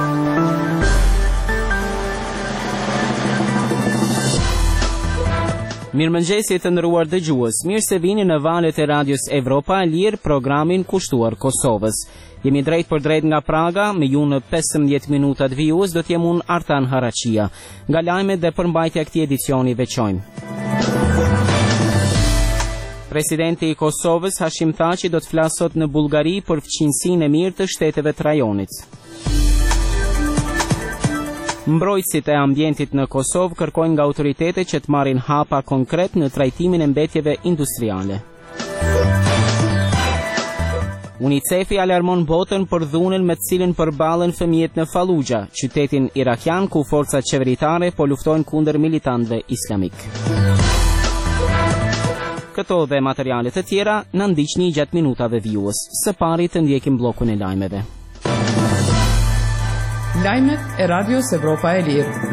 Mirëmëngjesi të nderuar dëgjues, mirë se vini në valët e Radios Evropa e Lirë, programin kushtuar Kosovës. Jemi drejt për drejt nga Praga, me ju në 15 minutat vijues do t'jem unë Artan Haraqia. Nga lajmet dhe përmbajtja këtij edicioni veçojmë. Presidenti i Kosovës, Hashim Thaçi, do të flasë sot në Bullgari për fqinjësinë e mirë të shteteve të rajonit. Mbrojtësit e ambientit në Kosovë kërkojnë nga autoritetet që të marrin hapa konkret në trajtimin e mbetjeve industriale. UNICEF-i alarmon botën për dhunën me të cilën përballen fëmijët në Fallujah, qytetin irakian ku forcat qeveritare po luftojnë kundër militantëve islamik. Këto dhe materiale të tjera na ndiqni gjatë minutave vijues. Së pari të ndjekim bllokun e lajmeve. Lajmet e Radios Evropa e Lirë.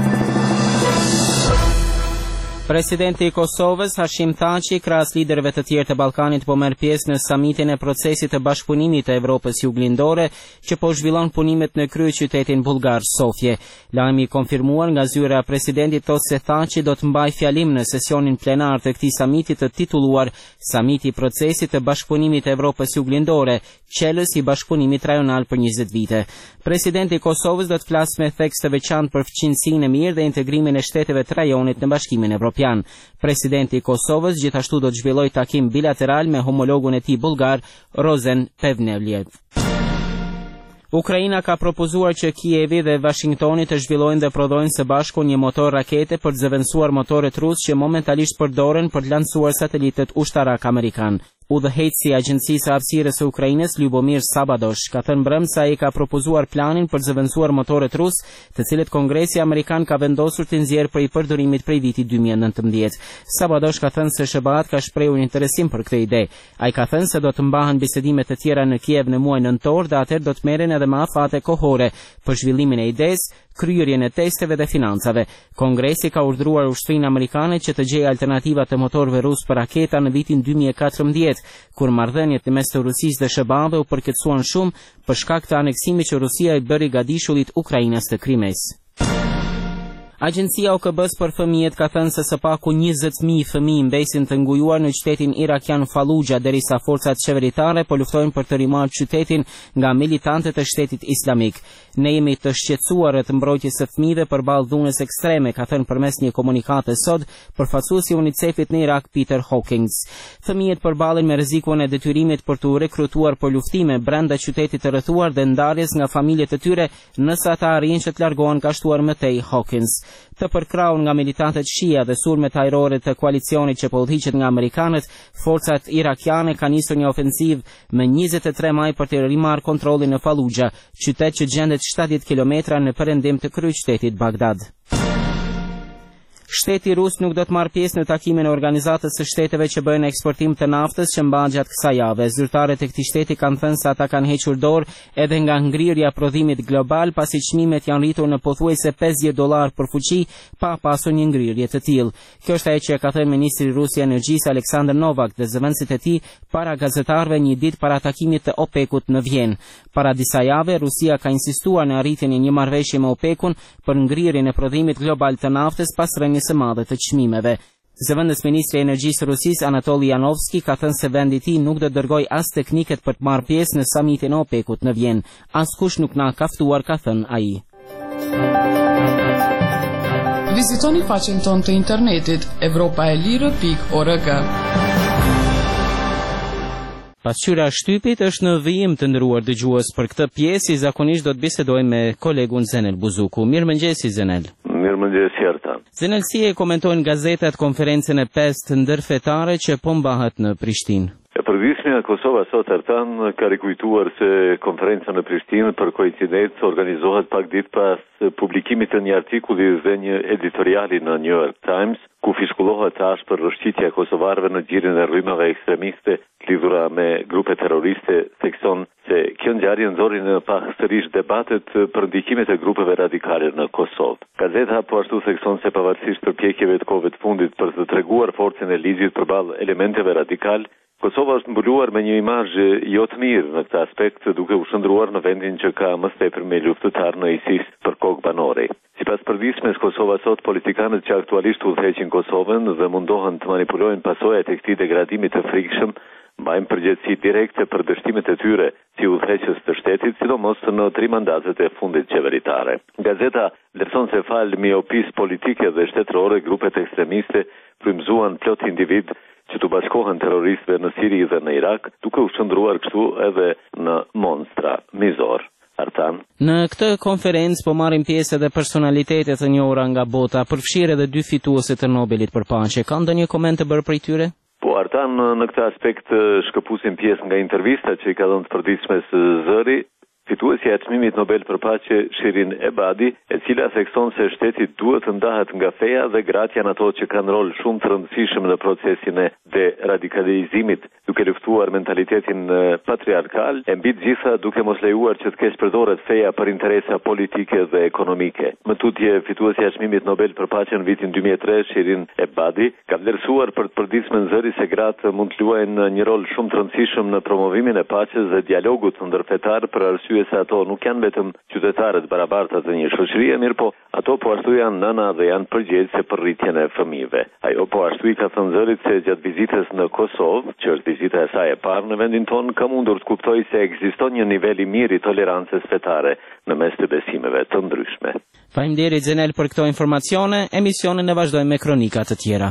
Presidenti i Kosovës, Hashim Thaçi, krahas liderëve të tjerë të Ballkanit, po merr pjesë në samitin e procesit të bashkëpunimit të Evropës Juglindore, që po zhvillon punimet në kryeqytetin bullgar Sofje. Lajmi i konfirmuar nga zyra e presidentit thotë se Thaçi do të mbajë fjalim në sesionin plenar të këtij samiti të titulluar Samiti i procesit të bashkëpunimit të Evropës Juglindore, qelës i bashkëpunimit rajonal për 20 vite. Presidenti i Kosovës do të flasë me theks të veçantë për fqinjësinë e mirë dhe integrimin e shteteve të rajonit në Bashkimin Evropian. Presidenti i Kosovës gjithashtu do të zhvillojë takim bilateral me homologun e tij bullgar, Rozen Plevneliev. Ukraina ka propozuar që Kijevi dhe Washingtoni të zhvillojnë dhe prodhojnë së bashku një motor rakete për të zëvendësuar motoret rus që momentalisht përdoren për të lancuar satelitet ushtarak amerikan. Udhëheqësi i Agjencisë së Hapësirës së Ukrainës, Lyubomir Sabadosh, ka thënë brëm se ai ka propozuar planin për të zëvendësuar motoret rus, të cilët Kongresi Amerikan ka vendosur të nxjerrë prej përdorimit prej vitit 2019. Sabadosh ka thënë se SBA ka shprehur interesim për këtë ide. Ai ka thënë se do të mbahen bisedime të tjera në Kiev në muajin nëntor dhe atëherë do të merren edhe me afate kohore për zhvillimin e idesë, kryerjen e testeve dhe financave. Kongresi ka urdhëruar ushtrinë amerikane që të gjejë alternativa të motorëve rus për raketa në vitin 2014, kur marrëdhëniet mes të Rusisë dhe SBA-ve u përkeqësuan shumë për shkak të aneksimit që Rusia i bëri gadishullit Ukrainës të Krimes. Agjencia OKB-s për fëmijët ka thënë se së paku 20.000 fëmijë mbesin të ngujuar në qytetin irakian Fallujah, derisa forcat qeveritare po luftojnë për të rimarrë qytetin nga militantët e shtetit islamik. Ne jemi të shqetësuar rreth mbrojtjes së fëmijëve përballë dhunës ekstreme, ka thënë përmes një komunikate sot përfaqësuesi i UNICEF-it në Irak, Peter Hawkins. Fëmijët përballen me rrezikun e detyrimit për të rekrutuar për luftime brenda qytetit të rrethuar dhe ndarjes nga familjet e tyre nëse ata arrijnë që të largohen, ka shtuar mëtej Hawkins. Të përkrahur nga militantët shia dhe sulmet ajrore të koalicionit që po udhëhiqet nga amerikanët, forcat irakiane kanë nisur një ofensivë më 23 maj për të rimarrë kontrollin në Fallujah, qytet që gjendet 70 kilometra në perëndim të kryeqytetit Bagdad. Shteti rus nuk do të marrë pjesë në takimin e Organizatës së Shteteve që bëjnë eksportim të naftës që mbahet gjatë kësaj jave. Zyrtarët e këtij shteti kanë thënë se ata kanë hequr dorë edhe nga ngrirja prodhimit global, pasi çmimet janë rritur në pothuajse $50 për fuqi pa pasur një ngrirje të tillë. Kjo është ajo që ka thënë ministri rus i energjisë Aleksandr Novak dhe zëvendësit e tij para gazetarëve një ditë para takimit të OPEC-ut në Vjenë. Para disa jave Rusia ka insistuar në arritjen e një marrëveshje me OPEC-un për ngrirjen e prodhimit global të naftës pas rënies së madhe të çmimeve. Zëvendës ministri i energjisë Rusisë Anatoli Yanovski ka thënë se vendi i tij nuk do të dërgojë as tekniket për të marrë pjesë në samitin e OPEC-ut në Vjenë. Askush nuk na ka ftuar, ka thënë ai. Vizitoni faqen tonë të internetit europaelire.org. Pasqyra shtypit është në vijim të nderuar dëgjues. Për këtë pjesë zakonisht do të bisedojmë me kolegun Zenel Buzuku. Mirëmëngjesi Zenel. Mirëmëngjesi Artan. Zenel, si e komentojnë gazetat konferencën e 5 ndërfetare që po mbahet në Prishtinë? Përgjithësisht Kosova sot Artan ka rikujtuar se konferenca në Prishtinë për koincidencë organizohet pak ditë pas publikimit të një artikulli dhe një editoriali në New York Times, ku fiskullohet ashpër rrëshqitja e kosovarëve në gjirin e rrymave ekstremiste lidhura me grupe terroriste, thekson se kjo ngjarje nxorri në pasërish debatet për ndikimet e grupeve radikale në Kosovë. Gazeta po ashtu thekson se pavarësisht përpjekjeve të kohëve të fundit për të treguar forcën e ligjit përballë elementeve radikal, Kosova është mbuluar me një imazh jo të mirë në këtë aspekt, duke u shndruar në vendin që ka më tepër me luftëtar në ISIS për kokë banore. Sipas përditshmes Kosova sot, politikanët që aktualisht udhëheqin Kosovën dhe mundohen të manipulojnë pasojat e këtij degradimi të frikshëm, mbajnë përgjegjësi direkte për dështimet e tyre si udhëheqës të shtetit, sidomos në 3 mandatet e fundit qeveritare. Gazeta vlerëson se fal miopis politike dhe shtetërore, grupet ekstremiste frymëzuan plot individ që të bashkohen terroristëve në Siri dhe në Irak, duke u shndruar kështu edhe në monstra mizor. Artan. Në këtë konferencë po marrin pjesë edhe personalitete të njohura nga bota, përfshirë edhe 2 fituese të Nobelit për paqe. Ka ndonjë koment të bërë prej tyre? Po, Artan, në këtë aspekt shkëpusim pjesë nga intervista që i ka dhënë të përditshmes Zëri, fituesja e çmimit Nobel për paqe Shirin Ebadi, e cila thekson se shteti duhet të ndahet nga feja dhe gratë janë ato që kanë rol shumë të rëndësishëm në procesin e deradikalizimit, duke luftuar mentalitetin patriarkal, e mbi të gjitha duke mos lejuar që të keq përdoret feja për interesa politike dhe ekonomike. Më tutje, fituesja e çmimit Nobel për paqe në vitin 2003, Shirin Ebadi, ka vlerësuar për të përditshmën Zëri se gratë mund të luajnë një rol shumë të rëndësishëm në promovimin e paqes dhe dialogut ndërfetar, për arsye se ato nuk janë vetëm qytetarët barabarta të një shoqërie, mirë po ato po ashtu janë nëna dhe janë përgjegjëse për rritjen e fëmijëve. Ajo po ashtu i ka thënë Zërit se gjatë vizitës në Kosovë, që është vizita e saj e parë në vendin tonë, ka mundur të kuptojë se ekziston një nivel i mirë i tolerancës fetare në mes të besimeve të ndryshme. Faleminderit Xenel për këto informacione. Emisionin e vazhdojmë me kronika të tjera.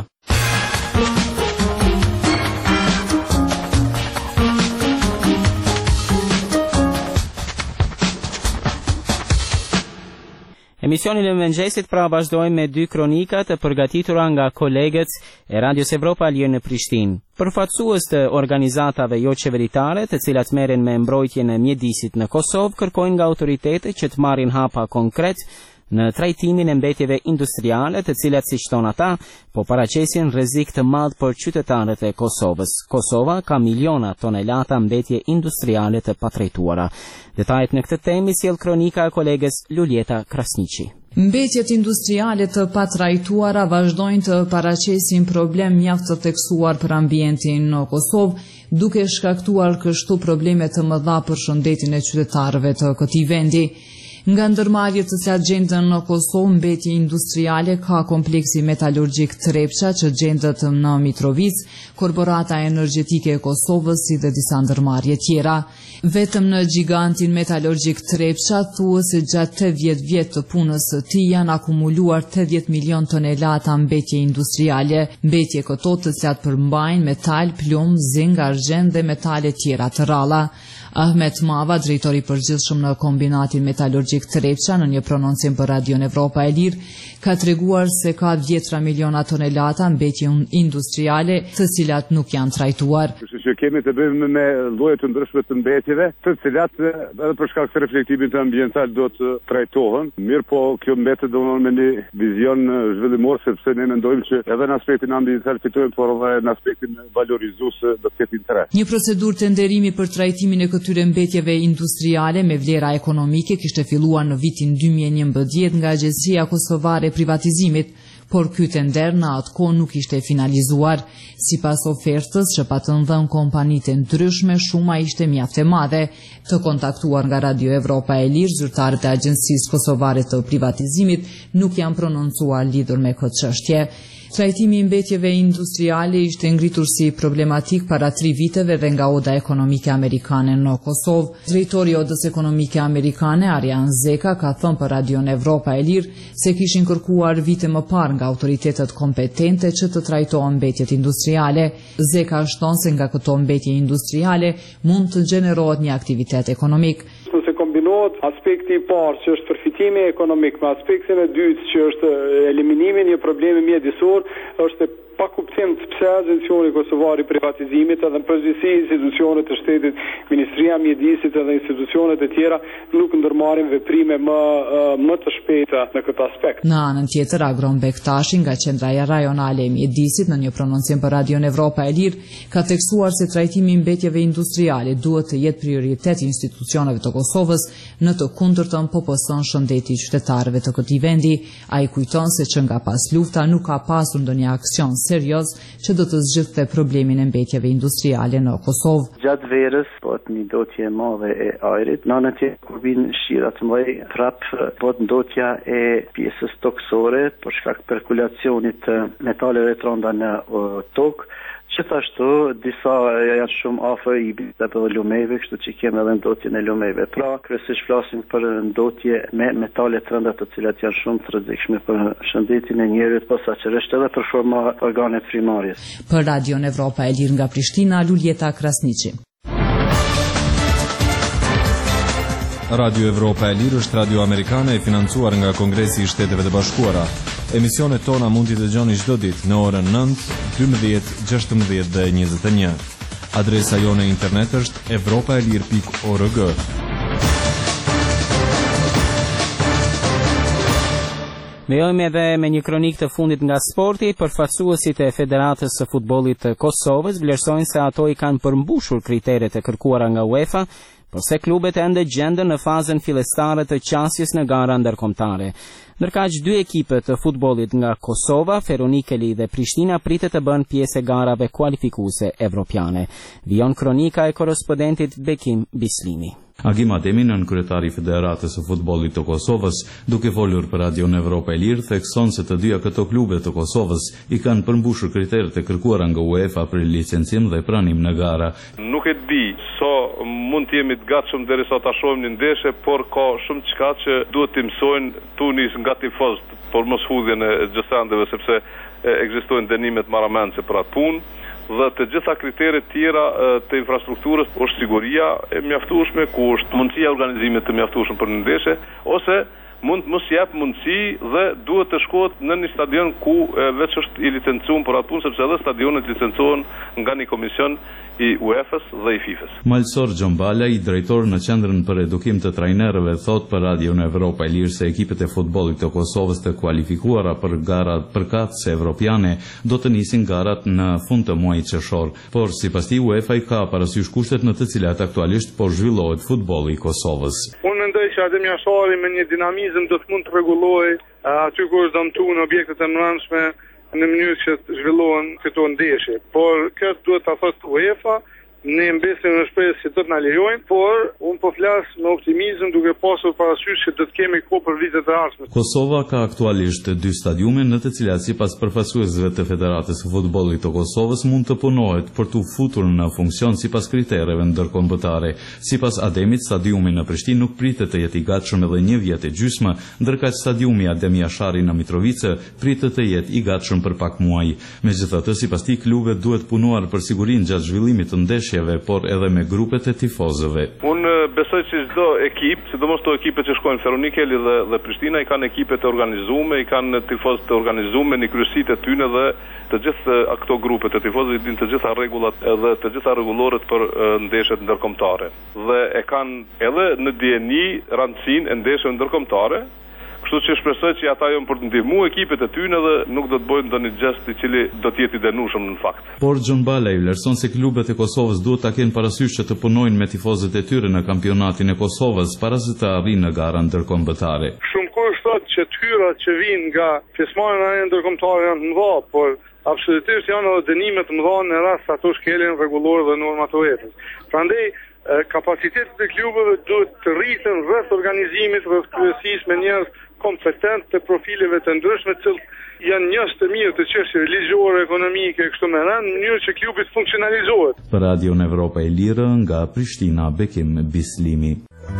Emisionin e mëngjesit pra vazhdojmë me 2 kronika të përgatitura nga kolegët e Radios Evropa Lirë në Prishtinë. Përfaqësues të organizatave jo qeveritare, të cilat merren me mbrojtjen e mjedisit në Kosovë, kërkojnë nga autoritetet që të marrin hapa konkret në trajtimin e mbetjeve industriale, të cilat, siç thon ata, po paraqesin rrezik të madh për qytetarët e Kosovës. Kosova ka miliona tonelata mbetje industriale të patrejtuara. Detajet në këtë temë sjell kronika e kolegës Luljeta Krasniqi. Mbetjet industriale të patrajtuara vazhdojnë të paraqesin problem mjaft të theksuar për ambientin në Kosovë, duke shkaktuar kështu probleme të mëdha për shëndetin e qytetarëve të këtij vendi. Nga ndërmarrjet të cilat gjenden në Kosovë, mbetje industriale ka kompleksi metalurgjik Trepça që gjendet në Mitrovic, Korporata Energjetike e Kosovës si dhe disa ndërmarrje tjera. Vetëm në gigantin metalurgjik Trepça thuhet se gjatë 80 vjet të punës së tij janë akumuluar 80 milion tonelata mbetje industriale, mbetje këto të cilat përmbajnë metal, plumb, zing, argjend dhe metale tjera të rralla. Ahmet Mava, drejtori i përgjithshëm në kombinatin metalurgjik Trepça, në një prononcim për Radion Evropa e Lirë, ka treguar se ka 10 miliona tonelata mbetje industriale, të cilat nuk janë trajtuar. Që kemi të bëjmë me lloje të ndryshme të mbetjeve, të cilat edhe për shkak të reflektimit ambiental do të trajtohen. Mirë po, kjo mbetet domosdoshmë me një vizion zhvillimor, sepse ne mendojmë që edhe në aspektin ambiental fitojmë, por edhe në aspektin valorizues do të ketë interes. Një procedurë tenderimi për trajtimin e këtyre mbetjeve industriale me vlera ekonomike kishte filluar në vitin 2011 nga Agjencia Kosovare e Privatizimit, por ky tender në atë kohë nuk ishte finalizuar. Sipas ofertës që patën dhënë kompanitë ndryshme, shuma ishte mjaft e madhe. Të kontaktuar nga Radio Evropa e Lirë, zyrtarët e Agjencisë Kosovare të Privatizimit nuk janë prononcuar lidhur me këtë çështje. Trajtimi i mbetjeve industriale ishte ngritur si problematik para 3 viteve dhe nga Oda Ekonomike Amerikane në Kosovë. Drejtori i Odës Ekonomike Amerikane, Arjan Zeka, ka thënë për Radion Evropa e Lirë se kishin kërkuar vite më parë nga autoritetet kompetente që të trajtohen mbetjet industriale. Zeka shton se nga këto mbetje industriale mund të gjenerohet një aktivitet ekonomik. Se kombinohet aspekti i parë që është përfitimi ekonomik me aspektin e dytë që është eliminimi një problemi mjedisor, është pa kuptim të pse Agencioni Kosovar i Privatizimit edhe në përgjithësi institucionet të shtetit, Ministria e Mjedisit edhe institucionet e tjera nuk ndërmarrin veprime më të shpejta në këtë aspekt. Në anën tjetër, Agron Bektashi nga Qendraja Rajonale e Mjedisit në një prononcim për Radion Evropa e Lirë ka theksuar se trajtimi i mbetjeve industriale duhet të jetë prioritet i institucioneve të Kosovës, në të kundërtën po poson shëndeti i qytetarëve të këtij vendi. Ai kujton se që nga pas lufta nuk ka pasur ndonjë aksion serioz që do të zgjidhte problemin e mbetjeve industriale në Kosovë. Gjatë verës bëhet një ndotje e madhe e ajrit. Në anën tjetër kur vinë shirat të mëdha, prap bëhet ndotja e pjesës toksore për shkak të perkulacionit të metaleve të rënda në tokë. Gjithashtu, disa janë shumë afër ibit apo lumeve, kështu që kemi edhe ndotjen e lumeve. Pra, kryesisht flasim për ndotje me metale të rënda, të cilat janë shumë të rrezikshme për shëndetin e njerit, posaçërisht edhe për organet frimarjes. Për Radion Evropa e Lirë nga Prishtina, Luljeta Krasniqi. Radio Evropa e Lirë është radio amerikane e financuar nga Kongresi i Shteteve të Bashkuara. Emisionet tona mund t'i dëgjoni çdo ditë në orën 9, 12, 16 dhe 21. Adresa jone internet është evropaelir.org. Vejojmë edhe me një kronik të fundit nga sporti. Përfaqësuesit e Federatës së Futbollit të Kosovës vlerësojnë se ato i kanë përmbushur kriteret e kërkuara nga UEFA, por se klubet ende gjenden në fazën fillestare të qasjes në gara ndërkombëtare. Ndërkaq dy ekipet të futbollit nga Kosova, Feronikeli dhe Prishtina, pritet të bënë pjesë e garave kualifikuese evropiane. Vijon kronika e korrespondentit Bekim Bislimi. Agim Ademi, nënkryetari i Federatës së Futbollit të Kosovës, duke folur për Radion Evropa e Lirë, thekson se të dyja këto klube të Kosovës i kanë përmbushur kriteret e kërkuara nga UEFA për licencim dhe pranim në gara. Nuk e di so mund të jemi të gatshëm derisa ta shohim në ndeshje, por ka shumë çka që duhet të mësojnë tunis nga tifozët për mos hudhjen e gjësandeve, sepse ekzistojnë dënimet marramendse për atë punë. Dhe të gjitha kriteret tjera të infrastrukturës është siguria e mjaftueshme, ku është mundësia e organizimit të mjaftueshëm për ndeshje, ose mund mos jep mundësi dhe duhet të shkohet në një stadion ku veç është i licencuar për atë punë, sepse edhe stadionet licencohen nga një komision i UEFA-s dhe i FIFA-s. Malsor Gjombala, i drejtor në Qendrën për Edukim të Trajnerëve, thot për Radion Evropa e Lirë se ekipet e futbollit të Kosovës të kualifikuara për garat përkatëse evropiane do të nisin garat në fund të muajit qershor, por sipas tij UEFA i ka parasysh kushtet në të cilat aktualisht po zhvillohet futbolli i Kosovës. Unë mendoj që Adem Jashari me një dinamizëm do të mund të rregullojë aty ku është dëmtuar në objektet e brendshme në mënyrë që të zhvillohen këto ndeshje. Por këtë duhet ta thotë UEFA, ne mbesim në shpresë që do të na lejojnë, por unë po flas me optimizëm duke pasur parasysh që do të kemi kohë për vitet e ardhshme. Kosova ka aktualisht 2 stadiume në të cilat sipas përfaqësuesve të Federatës së Futbollit të Kosovës mund të punohet për të futur në funksion sipas kritereve ndërkombëtare. Sipas Ademit, stadiumi në Prishtinë nuk pritet të jetë i gatshëm edhe 1 vjet e gjysmë, ndërkaq stadiumi Adem Jashari në Mitrovice pritet të jetë i gatshëm për pak muaj. Megjithatë, sipas tij, klubet duhet punuar për sigurinë gjatë zhvillimit të ndeshjeve, por edhe me grupet e tifozëve. Unë besoj që çdo ekip, sidomos to ekipet që shkojnë Feronikeli dhe Prishtina, i kanë ekipe të organizuara, i kanë tifozë të organizuar në kryesitë e tyre dhe të gjithë ato grupe të tifozëve dinë të gjitha rregullat dhe të gjitha rregulloret për ndeshjet ndërkombëtare. Dhe e kanë edhe në dieni rëndësinë e ndeshjeve ndërkombëtare. Kështu që shpresoj që ata janë për të ndihmuar ekipet e tyre dhe nuk do të bëjnë ndonjë gjest i cili do të jetë i dënueshëm në fakt. Por Gjombala i vlerëson se klubet e Kosovës duhet ta kenë parasysh që të punojnë me tifozët e tyre në kampionatin e Kosovës para se të arrijnë në gara ndërkombëtare. Shumë kohë thotë që tyrat që vijnë nga pjesëmarrja në ndërkombëtare janë të mëdha, por absolutisht janë edhe dënime të mëdha në rast ato shkeljen rregullore dhe normat e UEFA-s. Prandaj kapacitetet e klubeve duhet të rriten rreth organizimit, rreth kryesisë me njerëz kompetent të profileve të ndryshme, të cilët janë njerëz të mirë të çështjeve ligjore, ekonomike e kështu me radhë, në mënyrë që klubi të funksionalizohet. Për Radion Evropa e Lirë nga Prishtina, Bekim Bislimi.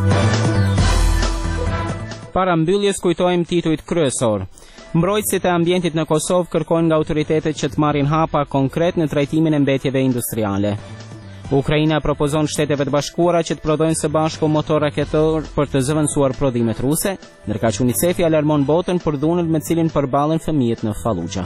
Para mbylljes kujtojmë titujt kryesor. Mbrojtësit e ambientit në Kosovë kërkojnë nga autoritetet që të marrin hapa konkret në trajtimin e mbetjeve industriale. Ukraina propozon Shteteve të Bashkuara që të prodhojnë së bashku motor raketor për të zëvendësuar prodhimet ruse, ndërkaq UNICEF-i alarmon botën për dhunën me cilin përballen fëmijët në Fallujah.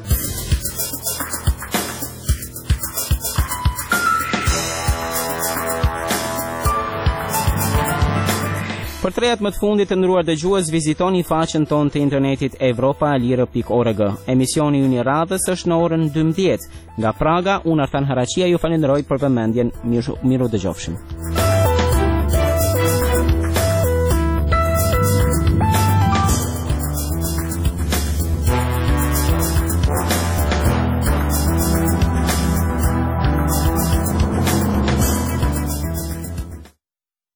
Për trejat më të fundit të nderuar dëgjues, vizitoni faqen tonë të internetit evropaalire.org. Emisioni ynë i radhës është në orën 12. Nga Praga, unë Artan Haraqia ju falenderoj për vëmendjen. Miru dëgjofshim.